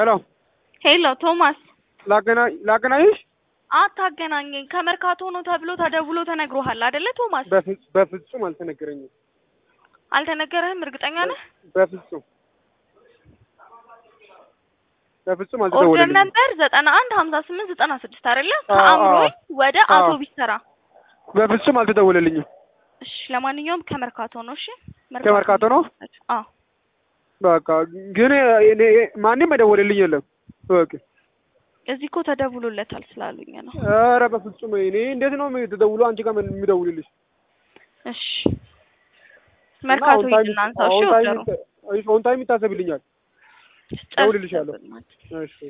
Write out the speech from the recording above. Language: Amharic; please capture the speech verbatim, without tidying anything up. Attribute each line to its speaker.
Speaker 1: ሄሎ
Speaker 2: ሄሎ ቶማስ
Speaker 1: ላገና ላገናይሽ
Speaker 2: አታገናኘኝ ከመርካቶ ነው ተብሎ ተደውሎ ተነግሮሃል አይደለ ቶማስ
Speaker 1: በፍጹም አልተነገረኝም
Speaker 2: አልተነገረህም እርግጠኛ ነህ
Speaker 1: በፍጹም በፍጹም አልተደወለልኝም
Speaker 2: ኦርደር ነበር ዘጠና አንድ ሀምሳ ስምንት ዘጠና ስድስት አይደለ ከአምሮይ ወደ አውቶቢስ ተራ
Speaker 1: በፍጹም አልተደወለልኝም
Speaker 2: እሺ ለማንኛውም ከመርካቶ ነው እሺ
Speaker 1: ከመርካቶ ነው
Speaker 2: አዎ
Speaker 1: በቃ ግን እኔ ማንንም መደወልልኝ የለም ኦኬ
Speaker 2: እዚህ እኮ ተደውሎለታል ስላሉኝ ነው
Speaker 1: ኧረ በፍጹም እኔ እንዴት ነው ተደውሎ አንቺ ጋር የሚደውልልሽ
Speaker 2: እሺ መርካቶ ይድናንሳው እሺ ወደሩ
Speaker 1: ኦን ታይም ይታሰብልኛል ደውልልሻለሁ እሺ